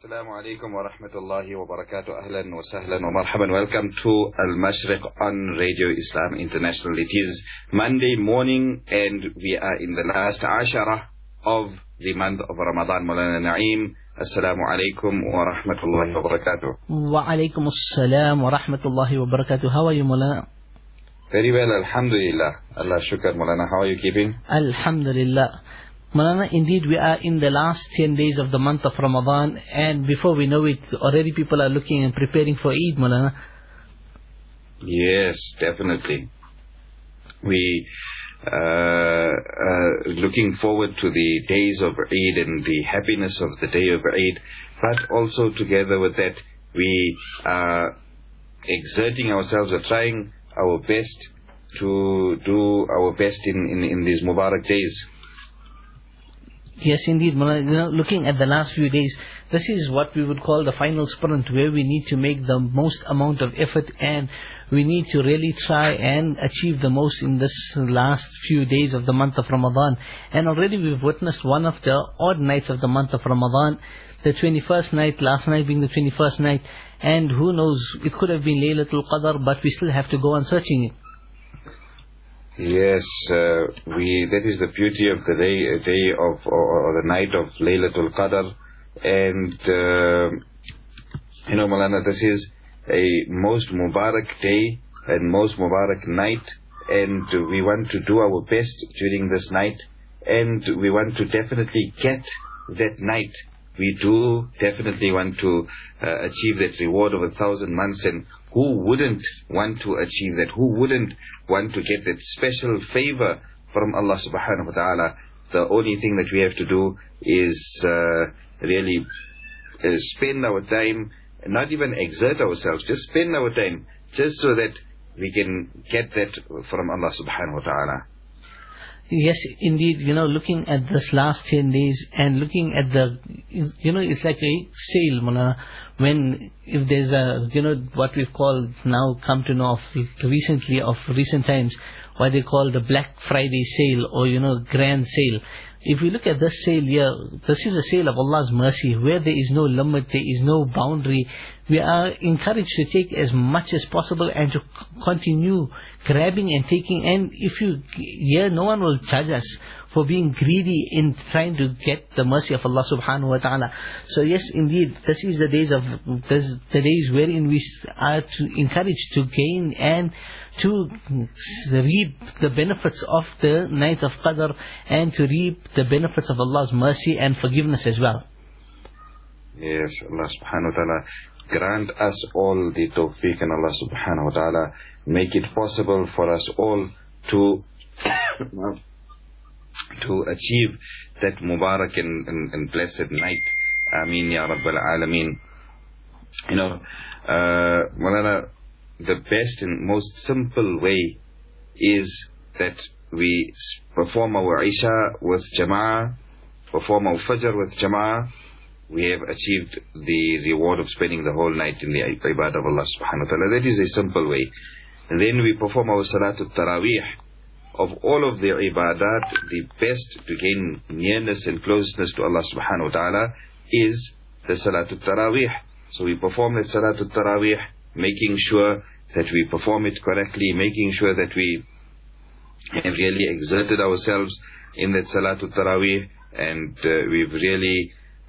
Assalamu alaikum wa rahmatullahi wa barakatuh. Ahlan wa sahlan wa marhaban. Welcome to Al-Mashriq on Radio Islam International. It is Monday morning and we are in the last ashara of the month of Ramadan. Maulana Naeem, Assalamu alaikum wa rahmatullahi wa barakatuh. Wa alaikum assalam wa rahmatullahi wa barakatuh. How are you, Maulana? Very well, alhamdulillah. Allah shukr, Maulana. How are you keeping? Alhamdulillah. Maulana, indeed we are in the last 10 days of the month of Ramadan, and before we know it, already people are looking and preparing for Eid, Maulana. Yes, definitely. We looking forward to the days of Eid and the happiness of the day of Eid, but also together with that, we are exerting ourselves, or trying our best to do our best in these Mubarak days. Yes, indeed, Maulana. Looking at the last few days, this is what we would call the final sprint, where we need to make the most amount of effort and we need to really try and achieve the most in this last few days of the month of Ramadan. And already we've witnessed one of the odd nights of the month of Ramadan, the 21st night, last night being the 21st night, and who knows, it could have been Laylatul Qadr, but we still have to go on searching it. Yes, that is the beauty of the day of, or the night of Laylatul Qadr. And, Maulana, this is a most Mubarak day and most Mubarak night. And we want to do our best during this night. And we want to definitely get that night. We do definitely want to achieve that reward of 1,000 months. And who wouldn't want to achieve that? Who wouldn't want to get that special favor from Allah subhanahu wa ta'ala? The only thing that we have to do is really spend our time, not even exert ourselves, just spend our time, just so that we can get that from Allah subhanahu wa ta'ala. Yes, indeed, looking at this last 10 days and looking at the, it's like a sale, Maulana. When, if there's a, what we've called now, come to know of recently, of recent times, what they call the Black Friday sale or, grand sale. If we look at this sale here, this is a sale of Allah's mercy, where there is no limit, there is no boundary. We are encouraged to take as much as possible and to continue grabbing and taking. And if no one will judge us for being greedy in trying to get the mercy of Allah subhanahu wa ta'ala. So yes, indeed, this is the days wherein we are encouraged to gain and to reap the benefits of the night of Qadr and to reap the benefits of Allah's mercy and forgiveness as well. Yes, Allah subhanahu wa ta'ala grant us all the tawfiq, and Allah subhanahu wa ta'ala make it possible for us all to achieve that Mubarak and blessed night. Ameen ya Rabbal Alameen. Maulana, the best and most simple way is that we perform our Isha with Jama'ah, perform our Fajr with Jama'ah. We have achieved the reward of spending the whole night in the ibadah of Allah subhanahu wa ta'ala. That is a simple way. And then we perform our Salatul Taraweeh. Of all of the ibadat, the best to gain nearness and closeness to Allah subhanahu wa ta'ala is the Salatul Taraweeh. So we perform that Salatul Taraweeh, making sure that we perform it correctly, making sure that we have really exerted ourselves in that Salatul Taraweeh, and we've really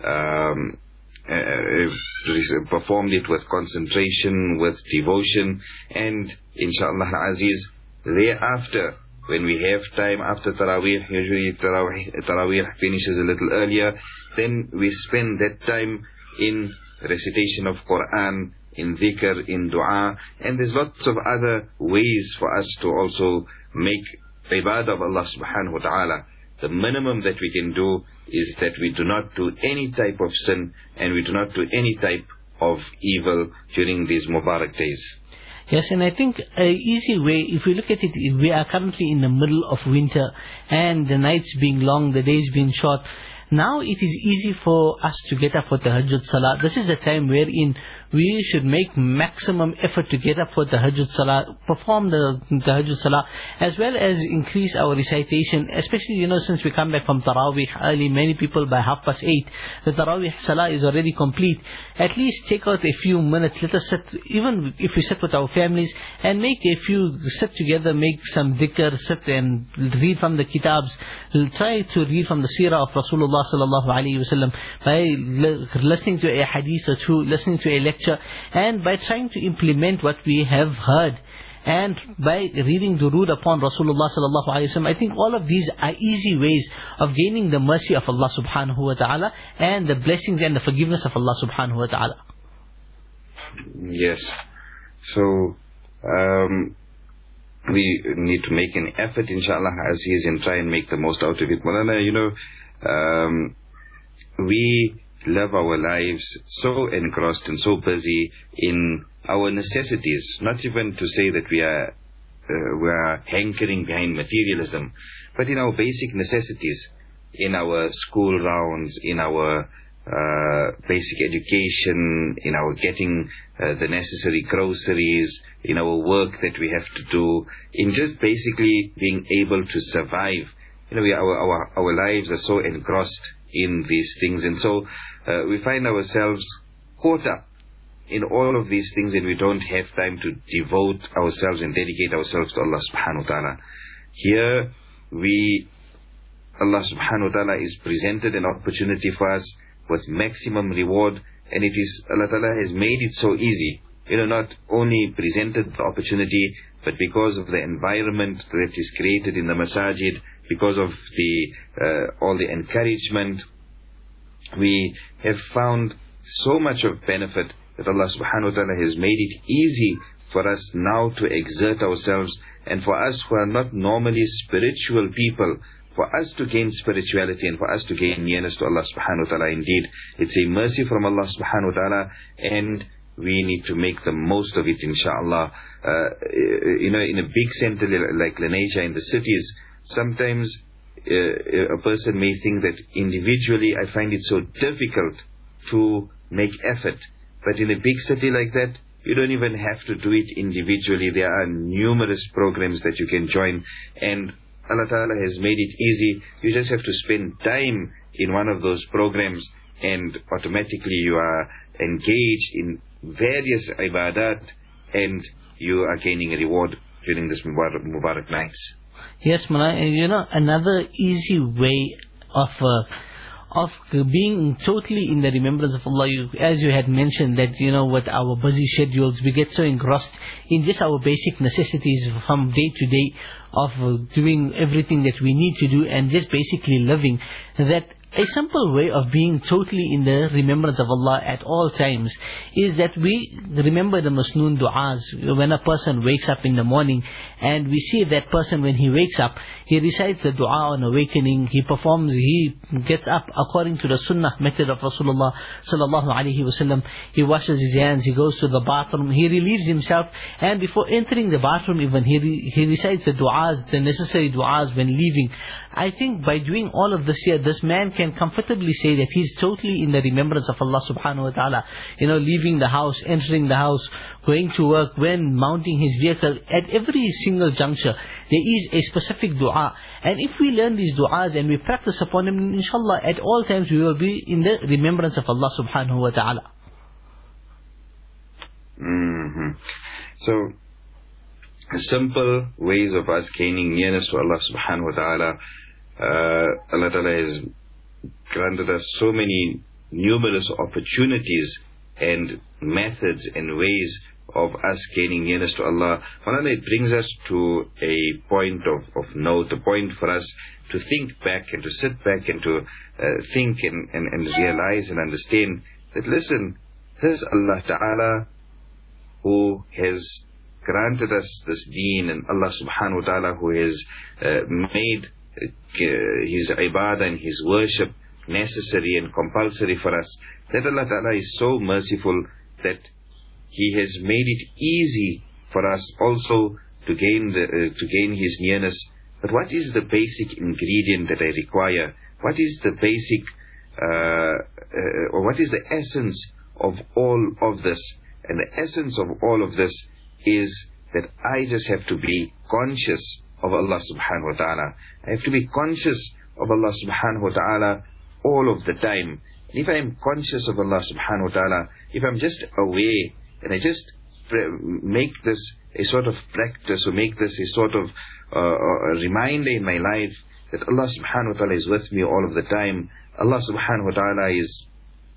performed it with concentration, with devotion, and inshaAllah Aziz, thereafter, when we have time after Taraweeh, usually Taraweeh finishes a little earlier, then we spend that time in recitation of Quran, in dhikr, in dua, and there's lots of other ways for us to also make ibadah of Allah subhanahu wa ta'ala. The minimum that we can do is that we do not do any type of sin and we do not do any type of evil during these Mubarak days. Yes, and I think an easy way, if we look at it, we are currently in the middle of winter and the nights being long, the days being short. Now it is easy for us to get up for Tahajjud Salah. This is the time wherein we should make maximum effort to get up for Tahajjud Salah, perform the Tahajjud Salah, as well as increase our recitation, especially, since we come back from Taraweeh early, many people by 8:30, the Taraweeh Salah is already complete. At least take out a few minutes, let us sit, even if we sit with our families, and sit together, make some dhikr, sit and read from the kitabs, try to read from the seerah of Rasulullah sallallahu alaihi wasallam, by listening to a hadith or two, listening to a lecture, and by trying to implement what we have heard, and by reading durood upon Rasulullah sallallahu alaihi wasallam. I think all of these are easy ways of gaining the mercy of Allah subhanahu wa ta'ala and the blessings and the forgiveness of Allah subhanahu wa ta'ala. Yes. So we need to make an effort, inshallah, Aziz, and try and make the most out of it. Maulana, we live our lives so engrossed and so busy in our necessities, not even to say that we are hankering behind materialism, but in our basic necessities, in our school rounds, in our basic education, in our getting the necessary groceries, in our work that we have to do, in just basically being able to survive. Our lives are so engrossed in these things, and so we find ourselves caught up in all of these things, and we don't have time to devote ourselves and dedicate ourselves to Allah subhanahu wa ta'ala. Here Allah subhanahu wa ta'ala is presented an opportunity for us with maximum reward, and Allah ta'ala has made it so easy. Not only presented the opportunity, but because of the environment that is created in the masajid, because of all the encouragement, we have found so much of benefit that Allah subhanahu wa ta'ala has made it easy for us now to exert ourselves, and for us who are not normally spiritual people, for us to gain spirituality and for us to gain nearness to Allah subhanahu wa ta'ala. Indeed, it's a mercy from Allah subhanahu wa ta'ala, and we need to make the most of it, inshallah. In a big center like Lenasia, in the cities, sometimes a person may think that individually I find it so difficult to make effort. But in a big city like that, you don't even have to do it individually. There are numerous programs that you can join, and Allah Ta'ala has made it easy. You just have to spend time in one of those programs, and automatically you are engaged in various ibadat, and you are gaining a reward during this Mubarak nights. Yes, another easy way of being totally in the remembrance of Allah, as you had mentioned, that with our busy schedules, we get so engrossed in just our basic necessities from day to day, of doing everything that we need to do and just basically living, that a simple way of being totally in the remembrance of Allah at all times is that we remember the masnoon du'as. When a person wakes up in the morning, and we see that person when he wakes up, he recites the du'a on awakening, he gets up according to the sunnah method of Rasulullah sallallahu alaihi wasallam, he washes his hands, he goes to the bathroom, he relieves himself, and before entering the bathroom even, he recites the du'as, the necessary du'as when leaving. I think by doing all of this here, this man can comfortably say that he's totally in the remembrance of Allah subhanahu wa ta'ala. Leaving the house, entering the house, going to work, when mounting his vehicle, at every single juncture, there is a specific dua. And if we learn these du'as and we practice upon them, inshallah, at all times we will be in the remembrance of Allah subhanahu wa ta'ala. So, simple ways of us gaining nearness to Allah subhanahu wa ta'ala. Allah Ta'ala has granted us so many numerous opportunities and methods and ways of us gaining nearness to Allah. It brings us to a point of note, a point for us to think back and to sit back and to think and realize and understand that, listen, this Allah Ta'ala who has granted us this deen, and Allah subhanahu wa ta'ala who has made His ibadah and His worship necessary and compulsory for us, that Allah Ta'ala is so merciful that He has made it easy for us also to gain His nearness. But what is the basic ingredient that I require? What is the basic what is the essence of all of this? And the essence of all of this is that I just have to be conscious of Allah subhanahu wa ta'ala. I have to be conscious of Allah subhanahu wa ta'ala all of the time. And if I am conscious of Allah subhanahu wa ta'ala, if I'm just aware and I just make this a sort of practice, or make this a sort of a reminder in my life that Allah subhanahu wa ta'ala is with me all of the time, Allah subhanahu wa ta'ala is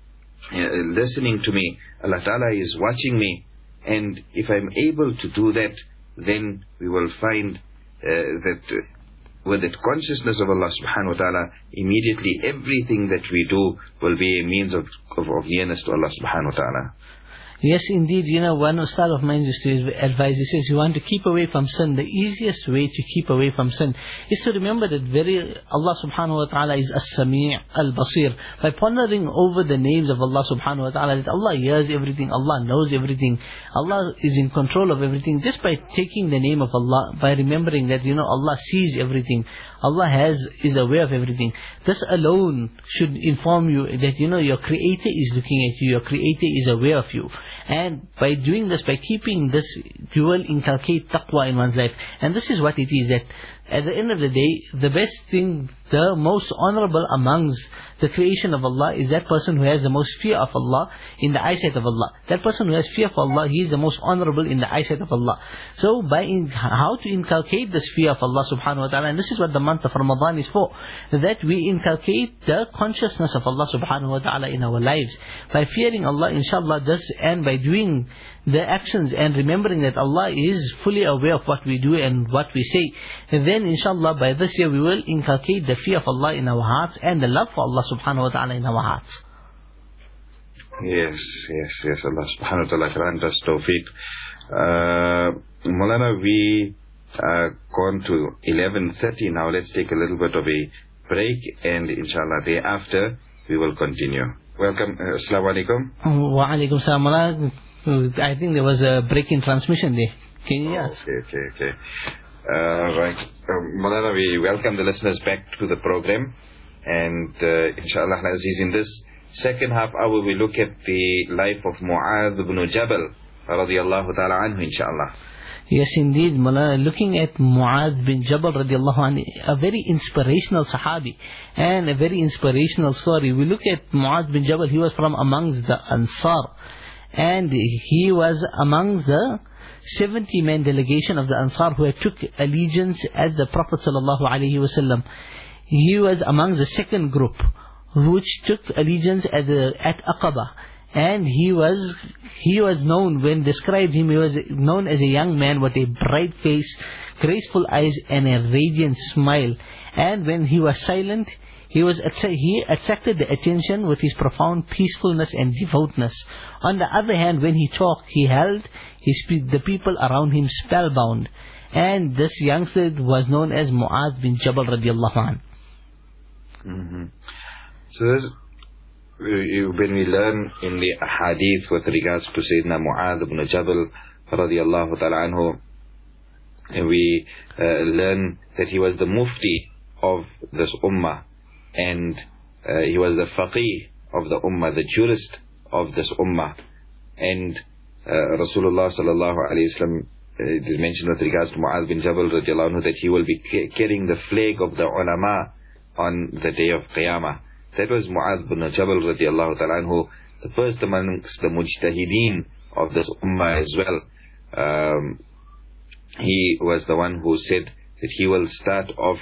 listening to me, Allah ta'ala is watching me, and if I'm able to do that, then we will find that with that consciousness of Allah subhanahu wa ta'ala, immediately everything that we do will be a means of nearness to Allah subhanahu wa ta'ala. Yes, indeed. One ustad of mine used to advise, he says, you want to keep away from sin. The easiest way to keep away from sin is to remember that Allah subhanahu wa ta'ala is As-Sami' Al-Basir. By pondering over the names of Allah subhanahu wa ta'ala, that Allah hears everything, Allah knows everything, Allah is in control of everything, just by taking the name of Allah, by remembering that, Allah sees everything, Allah is aware of everything. This alone should inform you that, your Creator is looking at you, your Creator is aware of you. And by doing this, by keeping this, you will inculcate taqwa in one's life. And this is what it is, that at the end of the day, the best thing, the most honorable amongst the creation of Allah is that person who has the most fear of Allah in the eyesight of Allah. That person who has fear for Allah, he is the most honorable in the eyesight of Allah. So how to inculcate this fear of Allah subhanahu wa ta'ala, and this is what the month of Ramadan is for, that we inculcate the consciousness of Allah subhanahu wa ta'ala in our lives. By fearing Allah, inshallah, and by doing the actions and remembering that Allah is fully aware of what we do and what we say, then inshallah by this year we will inculcate the fear of Allah in our hearts and the love for Allah subhanahu wa ta'ala in our hearts. Yes. Allah subhanahu wa ta'ala grant us tawfiq. Maulana, we are gone to 11:30 now. Let's take a little bit of a break, and inshallah thereafter we will continue. Welcome. Assalamu alaikum. Wa alaikum salam. I think there was a break in transmission there. Can you hear us? Okay. Right. Maulana, we welcome the listeners back to the program, and inshallah Aziz, in this second half hour we look at the life of Mu'adh ibn Jabal radiyallahu ta'ala anhu, inshallah. Yes, indeed, Maulana. Looking at Mu'adh bin Jabal radiallahu anhu, a very inspirational Sahabi and a very inspirational story. We look at Mu'adh bin Jabal, he was from amongst the Ansar, and he was amongst the 70-man delegation of the Ansar who had took allegiance at the Prophet sallallahu alaihi wasallam. He was amongst the second group which took allegiance at Aqaba. And he was known, when described him, he was known as a young man with a bright face, graceful eyes, and a radiant smile. And when he was silent, he attracted the attention with his profound peacefulness and devoutness. On the other hand, when he talked, he held the people around him spellbound. And this youngster was known as Mu'adh bin Jabal radiallahu anhu. So this, when we learn in the hadith with regards to Sayyidina Mu'adh ibn Jabal radiyallahu ta'ala anhu, we learn that he was the mufti of this ummah, and he was the faqih of the ummah, the jurist of this ummah. And Rasulullah sallallahu alayhi wa sallam, it is mentioned with regards to Mu'adh bin Jabal radiyallahu anhu that he will be carrying the flag of the ulama on the day of Qiyamah. That was Mu'adh bin Jabal radiallahu ta'ala anhu, the first amongst the mujtahideen of this ummah as well. He was the one who said that he will start off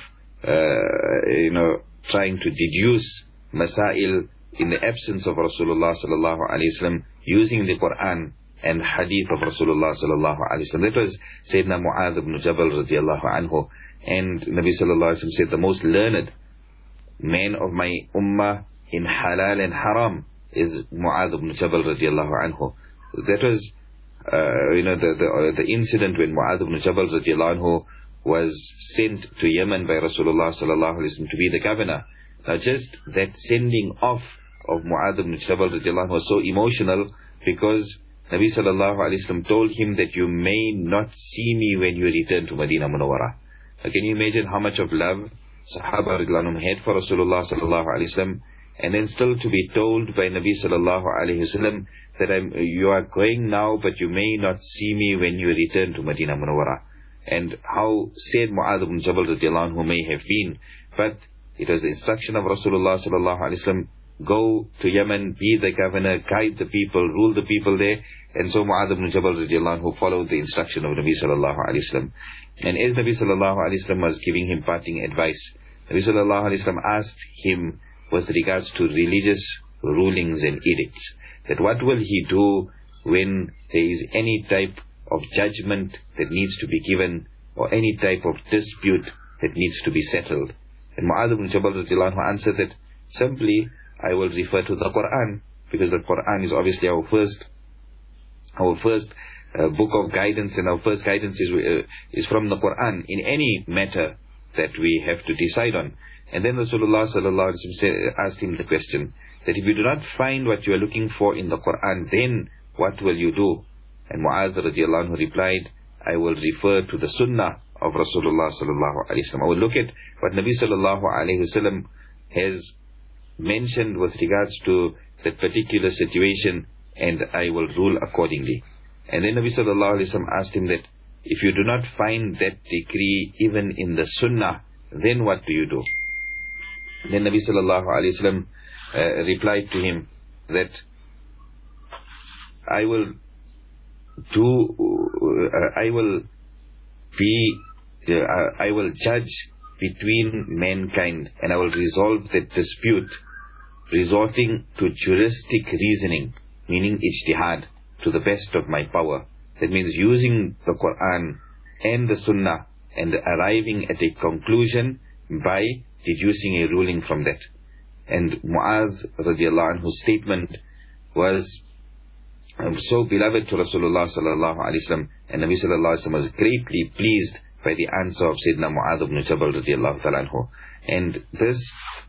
trying to deduce masail in the absence of Rasulullah sallallahu alaihi wasallam, using the Quran and hadith of Rasulullah sallallahu alaihi wasallam. That was Sayyidina Mu'adh ibn Jabal radiallahu anhu. And Nabi sallallahu alaihi wasallam said, the most learned man of my ummah in halal and haram is Mu'adh ibn Jabal radiallahu anhu. That was the incident when Mu'adh ibn Jabal radiallahu anhu was sent to Yemen by Rasulullah sallallahu alaihi wasallam to be the governor. Now just that sending off of Mu'adh ibn Jabal radiallahu anhu was so emotional, because Nabi sallallahu alaihi wasallam told him that you may not see me when you return to Medina Munawwara. Now can you imagine how much of love Sahaba radiallahu anhum had for Rasulullah sallallahu alaihi wasallam? and then still to be told by Nabi sallallahu alayhi wasallam that you are going now, but you may not see me when you return to Medina Munawwara. And how Sayyid Mu'adh ibn Jabal radiallahu anhu may have been, but it was the instruction of Rasulullah sallallahu alayhi wasallam, go to Yemen, be the governor, guide the people, rule the people there. And so Mu'adh ibn Jabal radiallahu anhu followed the instruction of Nabi sallallahu alayhi wasallam. And as Nabi sallallahu alayhi wasallam was giving him parting advice, Nabi sallallahu alayhi wasallam asked him with regards to religious rulings and edicts, that what will he do when there is any type of judgment that needs to be given, or any type of dispute that needs to be settled. And Mu'adh ibn Jabal radiallahu anhu answered that simply, I will refer to the Quran, because the Quran is obviously our first book of guidance, and our first guidance is from the Quran in any matter that we have to decide on. And then Rasulullah sallallahu alaihi wasallam asked him the question, that if you do not find what you are looking for in the Quran, then what will you do? And Mu'adh radiallahu anhu replied, I will refer to the Sunnah of Rasulullah sallallahu alaihi wasallam. I will look at what Nabi sallallahu alaihi wasallam has mentioned with regards to that particular situation, and I will rule accordingly. And then Nabi sallallahu alaihi wasallam asked him that if you do not find that decree even in the Sunnah, then what do you do? Then Nabi sallallahu alaihi wasallam replied to him that I will judge between mankind, and I will resolve the dispute resorting to juristic reasoning, meaning ijtihad, to the best of my power. That means using the Quran and the Sunnah and arriving at a conclusion by deducing a ruling from that. And Mu'adh radiallahu anhu's statement was so beloved to Rasulullah sallallahu alaihi wasallam, and Nabi sallallahu alaihi wasallam was greatly pleased by the answer of Sayyidina Mu'adh ibn Jabal radiallahu ta'ala anhu. And this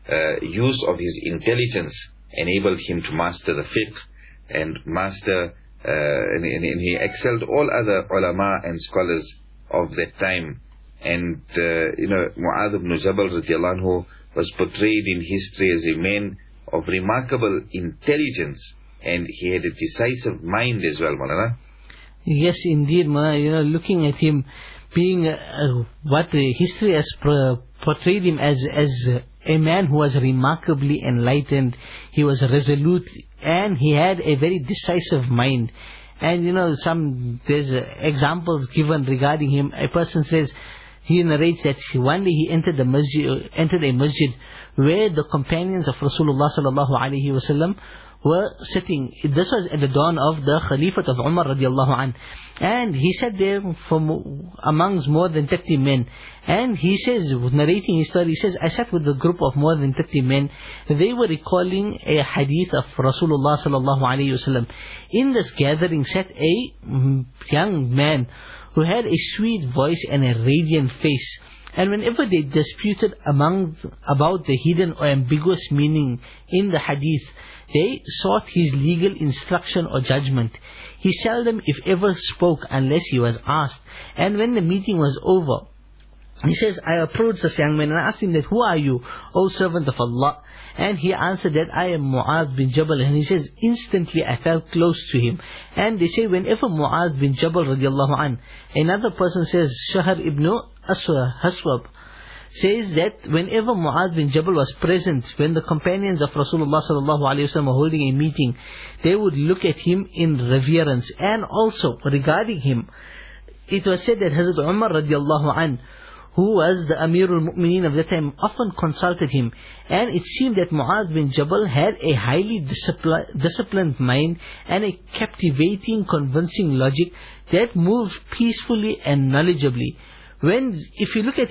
use of his intelligence enabled him to master the fiqh and master and he excelled all other ulama and scholars of that time. And Mu'adh ibn Jabal radiallahu anhu was portrayed in history as a man of remarkable intelligence, and he had a decisive mind as well, Maulana. Yes, indeed, Maulana. Looking at him being what history has portrayed him as a man who was remarkably enlightened, he was resolute, and he had a very decisive mind. And there's examples given regarding him. A person says, he narrates that one day he entered a masjid where the companions of Rasulullah sallallahu alaihi wasallam were sitting. This was at the dawn of the Khalifat of Umar radiallahu anh. And he sat there amongst more than 30 men. And he says, narrating his story, he says, I sat with a group of more than 30 men. They were recalling a hadith of Rasulullah sallallahu alayhi wasallam. In this gathering sat a young man who had a sweet voice and a radiant face. And whenever they disputed about the hidden or ambiguous meaning in the hadith, they sought his legal instruction or judgment. He seldom, if ever, spoke unless he was asked. And when the meeting was over, he says, I approached this young man and I asked him that, who are you, O servant of Allah? And he answered that, I am Mu'adh bin Jabal. And he says, instantly I felt close to him. And they say, whenever Mu'adh bin Jabal radiallahu anh, another person says, Shahr ibn Haswab, says that whenever Mu'adh bin Jabal was present, when the companions of Rasulullah sallallahu alaihi wasallam were holding a meeting, they would look at him in reverence. And also regarding him, it was said that Hazrat Umar radiallahu anh, who was the Amirul Mu'mineen of that time, often consulted him. And it seemed that Mu'adh bin Jabal had a highly disciplined mind and a captivating, convincing logic that moved peacefully and knowledgeably. If we look at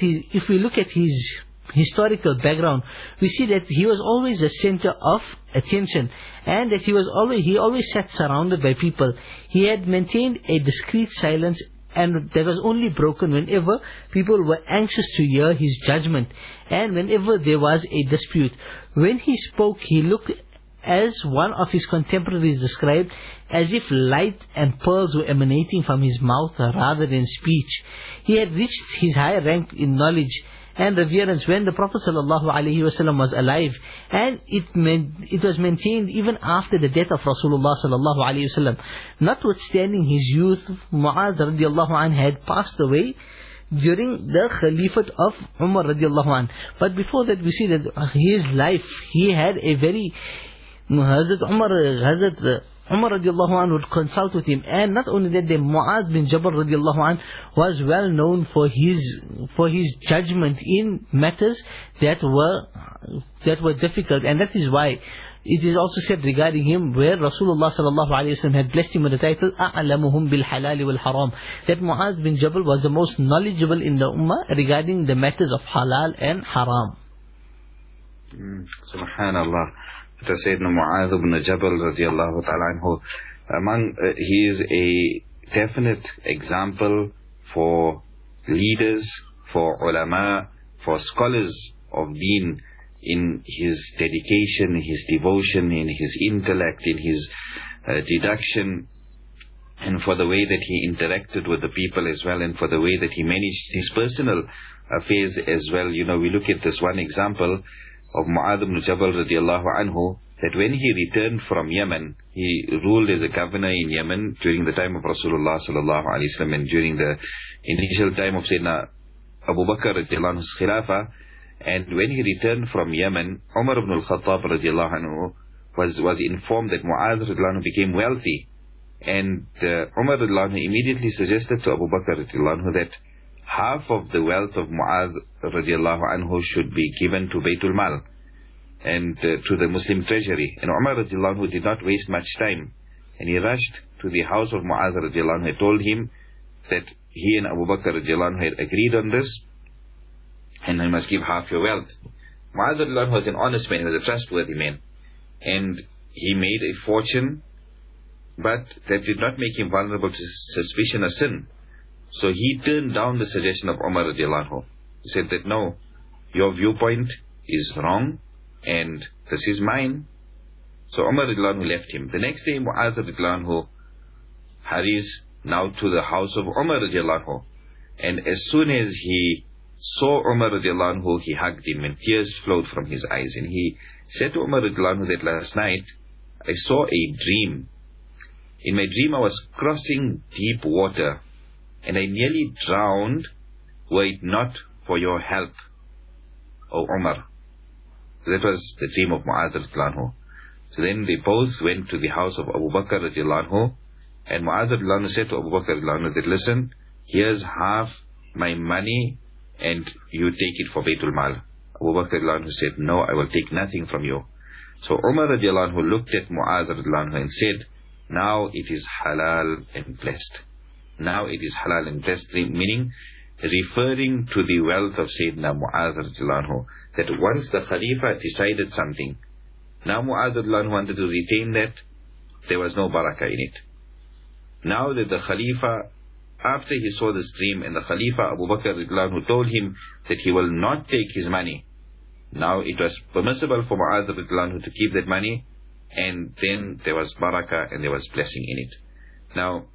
his historical background, we see that he was always the center of attention, and that he always sat surrounded by people. He had maintained a discreet silence, and that was only broken whenever people were anxious to hear his judgment, and whenever there was a dispute. When he spoke, he looked, as one of his contemporaries described, as if light and pearls were emanating from his mouth rather than speech. He had reached his high rank in knowledge, and reverence when the Prophet ﷺ was alive, and it was maintained even after the death of Rasulullah ﷺ. Notwithstanding his youth, Mu'adh radiallahu anhu had passed away during the Khalifate of Umar radiallahu anhu. But before that, we see that his life, he had a very Hazrat Umar radiallahu anhu would consult with him, and not only that, the Mu'adh bin Jabal radiallahu anhu was well known for his judgment in matters that were difficult, and that is why it is also said regarding him, where Rasulullah sallallahu alaihi wasallam had blessed him with the title "A'lamuhum bil halal wal haram," that Mu'adh bin Jabal was the most knowledgeable in the ummah regarding the matters of halal and haram. Subhanallah. To Sayyidina Mu'adh ibn Jabal radiallahu ta'ala anhu, he is a definite example for leaders, for ulama, for scholars of deen, in his dedication, his devotion, in his intellect, in his deduction, and for the way that he interacted with the people as well, and for the way that he managed his personal affairs as well. We look at this one example of Mu'adh ibn Jabal radiallahu anhu, that when he returned from Yemen, he ruled as a governor in Yemen during the time of Rasulullah sallallahu alaihi wasallam, and during the initial time of Sayyidina Abu Bakr radiallahu anhu's khilafah. And when he returned from Yemen, Umar ibn al-Khattab radiallahu anhu was informed that Mu'adh radiallahu anhu became wealthy, and Umar radiallahu anhu immediately suggested to Abu Bakr radiallahu anhu that half of the wealth of Mu'adh radiallahu anhu should be given to Baytul Mal and to the Muslim treasury. And Umar radiallahu anhu did not waste much time, and he rushed to the house of Mu'adh radiallahu anhu and told him that he and Abu Bakr radiallahu anhu had agreed on this, and he must give half your wealth. Mu'adh radiallahu anhu was an honest man, he was a trustworthy man, and he made a fortune, but that did not make him vulnerable to suspicion or sin. So he turned down the suggestion of Umar radiallahu anhu. He said that no, your viewpoint is wrong and this is mine. So Umar radiallahu anhu left him. The next day Mu'adh radiallahu anhu hurries now to the house of Umar radiallahu anhu, and as soon as he saw Umar radiallahu anhu, he hugged him and tears flowed from his eyes, and he said to Umar radiallahu anhu that last night I saw a dream. In my dream I was crossing deep water, and I nearly drowned were it not for your help, O Umar. So that was the dream of Mu'adh radiallahu anhu. So then they both went to the house of Abu Bakr radiallahu anhu, and Mu'adh radiallahu anhu said to Abu Bakr radiallahu anhu that, listen, here's half my money and you take it for Baytul Mal. Abu Bakr radiallahu anhu said, no, I will take nothing from you. So Umar radiallahu anhu looked at Mu'adh radiallahu anhu and said, now it is halal and blessed. Now it is halal and blessed, meaning referring to the wealth of Sayyidina Mu'adh radiallahu anhu, that once the Khalifa decided something, now Mu'adh radiallahu anhu wanted to retain that, there was no barakah in it. Now that the Khalifa, after he saw this dream, and the Khalifa Abu Bakr radiallahu anhu told him that he will not take his money, now it was permissible for Mu'adh radiallahu anhu to keep that money, and then there was barakah and there was blessing in it. Now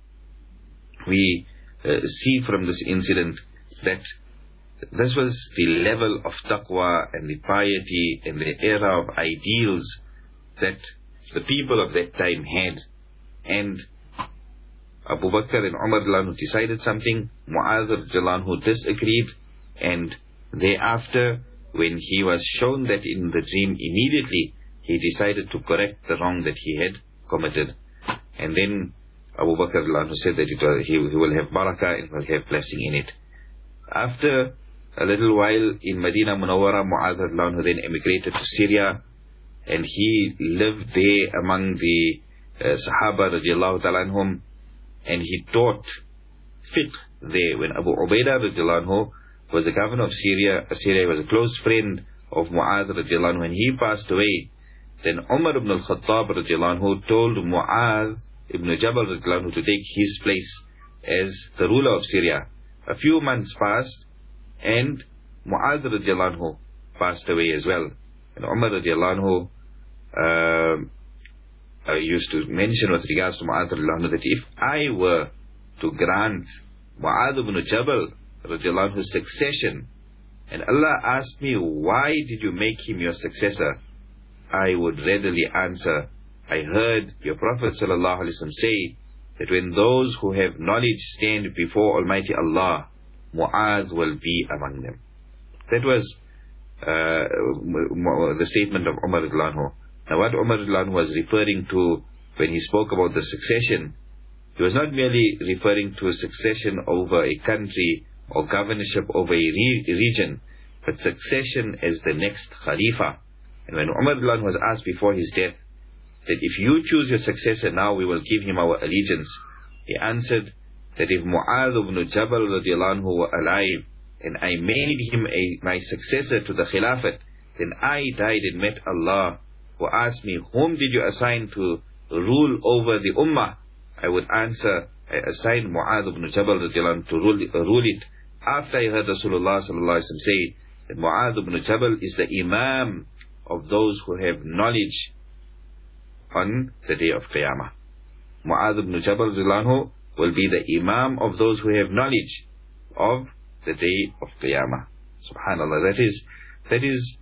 we see from this incident that this was the level of taqwa and the piety and the era of ideals that the people of that time had. And Abu Bakr and Umar radiallahu anhu decided something, Mu'adh radiallahu anhu disagreed, and thereafter, when he was shown that in the dream, immediately he decided to correct the wrong that he had committed. And then Abu Bakr radiallahu anhu said that he will have barakah and will have blessing in it. After a little while in Medina Munawwara, Mu'adh radiallahu anhu then emigrated to Syria, and he lived there among the Sahaba radiallahu ta'ala anhum, and he taught fiqh there. When Abu Ubaidah radiallahu anhu was the governor of Syria, Syria was a close friend of Mu'adh radiallahu anhu. When he passed away, then Umar ibn al-Khattab radiallahu anhu told Mu'adh ibn Jabal radiallahu anhu to take his place as the ruler of Syria. A few months passed, and Mu'adh radiallahu anhu passed away as well. And Umar radiallahu anhu used to mention with regards to Mu'adh radiallahu anhu that if I were to grant Mu'adh ibn Jabal radiallahu anhu succession and Allah asked me, why did you make him your successor? I would readily answer, I heard your Prophet ﷺ say that when those who have knowledge stand before Almighty Allah, Mu'adh will be among them. That was the statement of Umar radhiyallahu anhu. Now what Umar radhiyallahu anhu was referring to when he spoke about the succession, he was not merely referring to a succession over a country or governorship over a region, but succession as the next Khalifa. And when Umar radhiyallahu anhu was asked before his death, that if you choose your successor now, we will give him our allegiance, he answered that if Mu'adh ibn Jabal radhiyallahu anhu were alive, and I made him my successor to the Khilafat, then I died and met Allah, who asked me, whom did you assign to rule over the Ummah? I would answer, I assigned Mu'adh ibn Jabal radhiyallahu anhu to rule it, after I heard Rasulullah sallallahu alaihi wasallam say that Mu'adh ibn Jabal is the Imam of those who have knowledge on the day of Qiyamah. Mu'adh ibn Jabal radhiyallahu anhu will be the Imam of those who have knowledge of the day of Qiyamah. Subhanallah. That is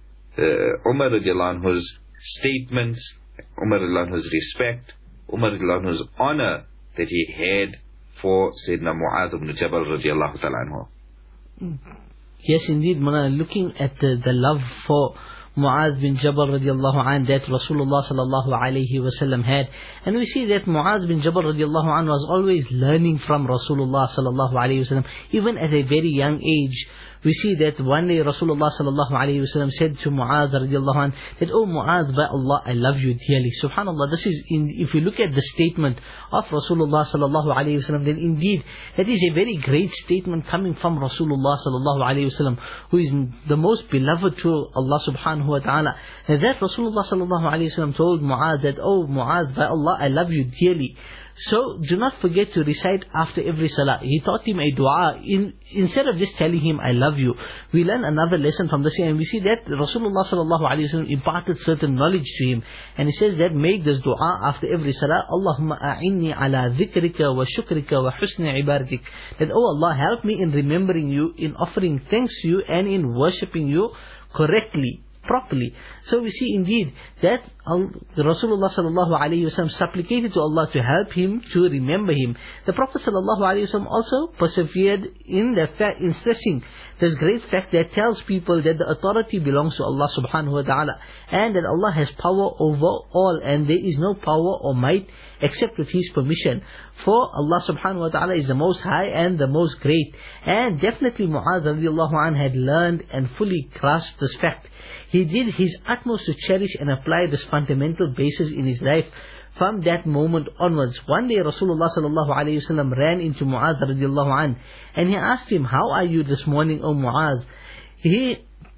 Umar radhiyallahu anhu's statements, Umar radhiyallahu anhu's respect, Umar radhiyallahu anhu's honor that he had for Sayyidina Mu'adh ibn Jabal radhiyallahu ta'ala anhu. Yes, indeed, Mawlana, looking at the love for Mu'adh bin Jabal radiallahu anh that Rasulullah sallallahu alayhi wasallam had, and we see that Mu'adh bin Jabal radiallahu anh was always learning from Rasulullah sallallahu alayhi wasallam, even at a very young age. We see that one day Rasulullah sallallahu alayhi wasallam said to Mu'adh radiallahu anh that, oh Mu'adh, by Allah, I love you dearly. Subhanallah, this is, if you look at the statement of Rasulullah sallallahu alayhi wasallam, then indeed that is a very great statement coming from Rasulullah sallallahu alayhi wasallam, who is the most beloved to Allah subhanahu wa ta'ala. And that Rasulullah sallallahu alayhi wasallam told Mu'adh that, oh Mu'adh, by Allah, I love you dearly. So do not forget to recite after every salah. He taught him a dua. Instead of just telling him, I love you, we learn another lesson from this, and we see that Rasulullah sallallahu alayhi wasallam imparted certain knowledge to him. And he says that, make this dua after every salah, Allahumma a'inni ala dhikrika wa shukrika wa husni ibadatik. That, oh Allah, help me in remembering you, in offering thanks to you, and in worshipping you correctly, properly. So we see indeed that Rasulullah sallallahu alayhi wasallam supplicated to Allah to help him to remember him. The Prophet sallallahu alayhi wasallam also persevered in the fact, in stressing this great fact that tells people that the authority belongs to Allah subhanahu wa ta'ala, and that Allah has power over all, and there is no power or might except with His permission. For Allah subhanahu wa ta'ala is the most high and the most great. And definitely Mu'adh radiallahu anh had learned and fully grasped this fact. He did his utmost to cherish and apply this fundamental basis in his life. From that moment onwards, one day Rasulullah sallallahu alayhi wasallam ran into Mu'adh radiallahu anh, and he asked him, how are you this morning, O Mu'adh? He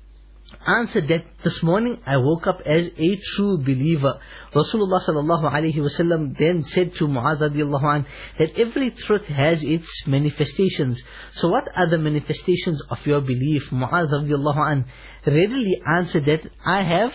answered that, this morning I woke up as a true believer. Rasulullah sallallahu alayhi wasallam then said to Mu'adh radiallahu anh that every truth has its manifestations. So what are the manifestations of your belief? Mu'adh radiallahu anh readily answered that, I have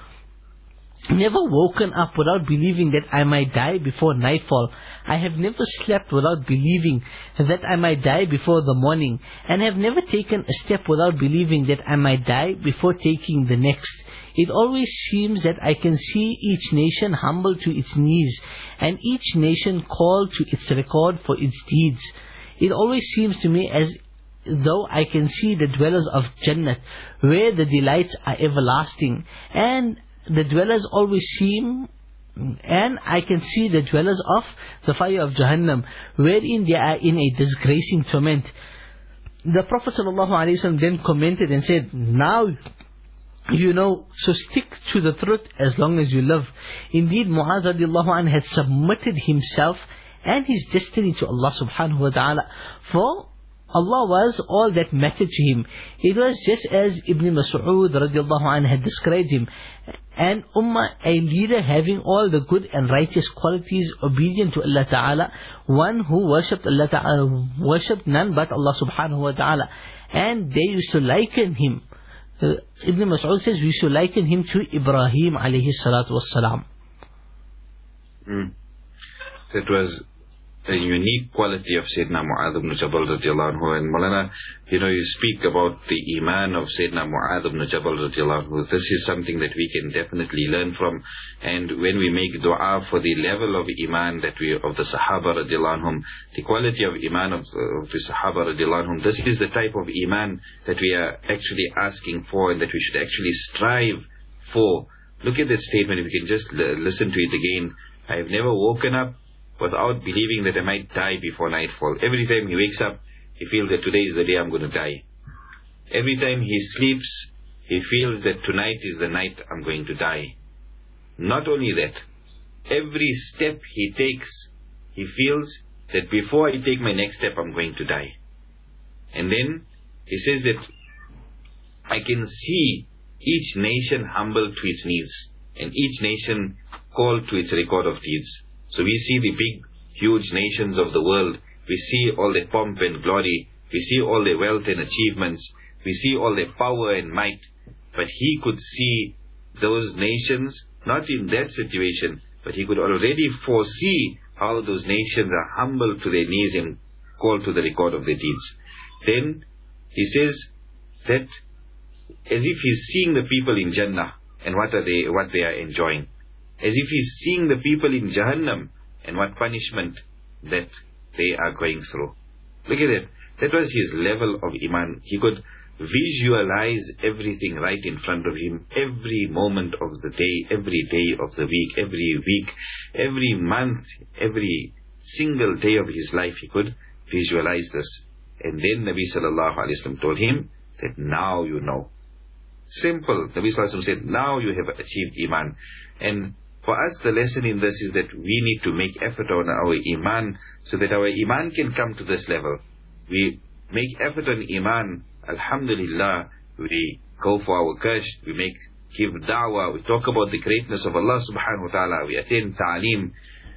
never woken up without believing that I might die before nightfall. I have never slept without believing that I might die before the morning, and have never taken a step without believing that I might die before taking the next. It always seems that I can see each nation humble to its knees, and each nation called to its record for its deeds. It always seems to me as though I can see the dwellers of Jannat, where the delights are everlasting, and the dwellers always seem, and I can see the dwellers of the fire of Jahannam, wherein they are in a disgracing torment. The Prophet ﷺ then commented and said, now you know, so stick to the truth as long as you live. Indeed, Mu'adh radiallahu anh had submitted himself and his destiny to Allah subhanahu wa ta'ala, for Allah was all that mattered to him. It was just as Ibn Mas'ud radiallahu anh had described him, an ummah, a leader having all the good and righteous qualities, obedient to Allah Ta'ala, one who worshipped Allah Ta'ala, worshipped none but Allah subhanahu wa ta'ala. And they used to liken him, Ibn Mas'ud says, we used to liken him to Ibrahim alayhi salatu wassalam. That was a unique quality of Sayyidina Mu'adh ibn Jabal radiallahu anhu. And Maulana, you speak about the iman of Sayyidina Mu'adh ibn Jabal radiallahu anhu. This is something that we can definitely learn from. And when we make dua for the level of iman of the Sahaba radiallahu anhum, the quality of iman of the Sahaba radiallahu anhum, this is the type of iman that we are actually asking for and that we should actually strive for. Look at that statement, if you can just listen to it again. I have never woken up without believing that I might die before nightfall. Every time he wakes up, he feels that today is the day I'm going to die. Every time he sleeps, he feels that tonight is the night I'm going to die. Not only that, every step he takes, he feels that before I take my next step, I'm going to die. And then he says that I can see each nation humble to its knees and each nation called to its record of deeds. So we see the big, huge nations of the world. We see all their pomp and glory. We see all their wealth and achievements. We see all their power and might. But he could see those nations, not in that situation, but he could already foresee how those nations are humble to their knees and called to the record of their deeds. Then he says that as if he's seeing the people in Jannah and what they are enjoying. As if he's seeing the people in Jahannam and what punishment that they are going through. Look at that. That was his level of iman. He could visualize everything right in front of him, every moment of the day, every day of the week, every month, every single day of his life. He could visualize this. And then Nabi sallallahu alaihi wasallam told him that now you know. Simple. Nabi sallallahu alaihi wasallam said, now you have achieved iman. And for us, the lesson in this is that we need to make effort on our iman so that our iman can come to this level. We make effort on iman. Alhamdulillah, we go for our kashf, we give da'wah, we talk about the greatness of Allah subhanahu wa ta'ala, we attend ta'aleem.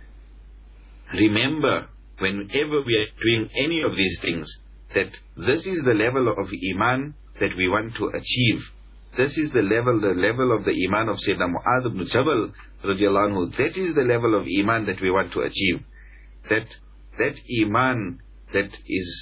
Remember, whenever we are doing any of these things, that this is the level of iman that we want to achieve. This is the level of the iman of Sayyidina Mu'adh ibn Jabal radiallahu anhu. That is the level of iman that we want to achieve. That iman that is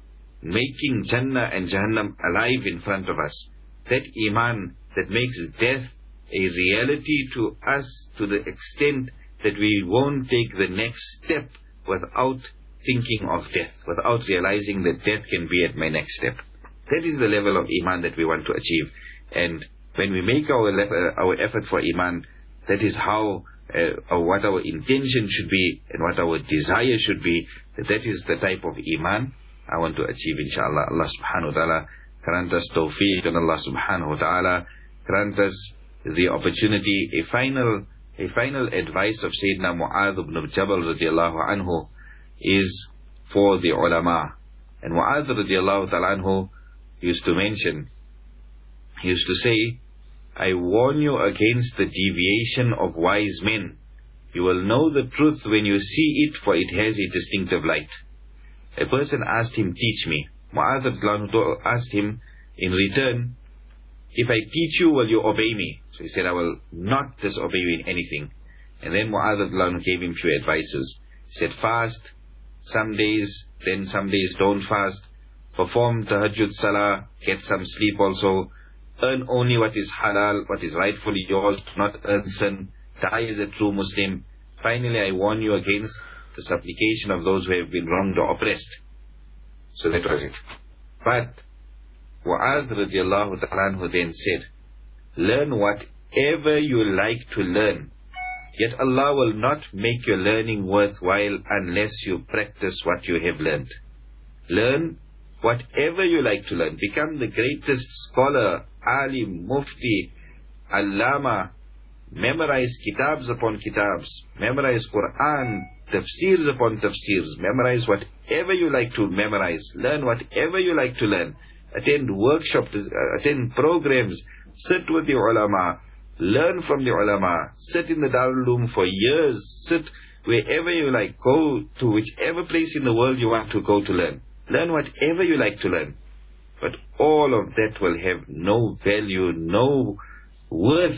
making Jannah and Jahannam alive in front of us. That iman that makes death a reality to us to the extent that we won't take the next step without thinking of death, without realizing that death can be at my next step. That is the level of iman that we want to achieve. And when we make our effort for iman, that is how what our intention should be and what our desire should be. That is the type of iman I want to achieve, inshallah. Allah subhanahu wa ta'ala grant us tawfiq, and Allah subhanahu wa ta'ala grant us the opportunity. A final advice of Sayyidina Mu'adh ibn Jabal radiallahu anhu is for the ulama. And Mu'adh radiallahu ta'ala anhu used to mention, he used to say, I warn you against the deviation of wise men. You will know the truth when you see it, for it has a distinctive light. A person asked him, teach me. Mu'adh asked him in return, if I teach you, will you obey me? So he said, I will not disobey you in anything. And then Mu'adh gave him few advices. He said, fast some days, then some days don't fast. Perform tahajjud salah, get some sleep also. Earn only what is halal, what is rightfully yours, not earn sin. Die as a true Muslim. Finally, I warn you against the supplication of those who have been wronged or oppressed. So that was it. But Mu'adh radiallahu ta'ala anhu then said, learn whatever you like to learn. Yet Allah will not make your learning worthwhile unless you practice what you have learned. Learn whatever you like to learn. Become the greatest scholar, alim, mufti, allama. Memorize kitabs upon kitabs. Memorize Quran, tafsirs upon tafsirs. Memorize whatever you like to memorize. Learn whatever you like to learn. Attend workshops, attend programs. Sit with the ulama. Learn from the ulama. Sit in the Darul Uloom for years. Sit wherever you like. Go to whichever place in the world you want to go to learn. Learn whatever you like to learn. But all of that will have no value, no worth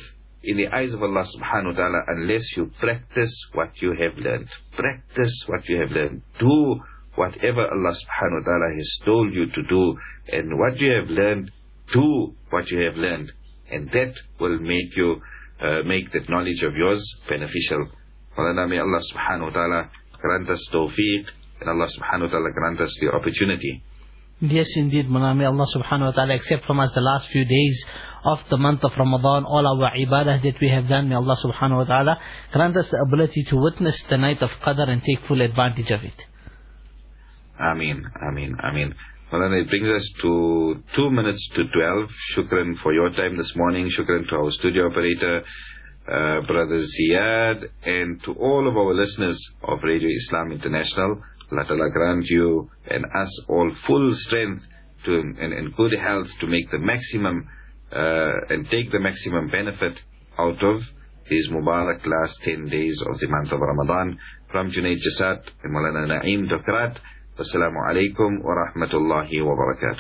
in the eyes of Allah subhanahu wa ta'ala unless you practice what you have learned. Practice what you have learned. Do whatever Allah subhanahu wa ta'ala has told you to do, and what you have learned, do what you have learned, and that will make you make that knowledge of yours beneficial. Maulana, may Allah subhanahu wa ta'ala grant us tawfiq, and Allah subhanahu wa ta'ala grant us the opportunity. Yes, indeed, Maulana. May Allah subhanahu wa ta'ala accept from us the last few days of the month of Ramadan, all our ibadah that we have done. May Allah subhanahu wa ta'ala grant us the ability to witness the night of Qadr and take full advantage of it. Ameen, ameen, ameen. Maulana, it brings us to 2 minutes to 12. Shukran for your time this morning. Shukran to our studio operator, Brother Ziyad, and to all of our listeners of Radio Islam International. Allah Ta'ala grant you and us all full strength and good health to make the maximum and take the maximum benefit out of these Mubarak last 10 days of the month of Ramadan. From Junaid Jasad and Maulana Naeem Dokrat, Assalamu alaikum wa rahmatullahi wa barakatuh.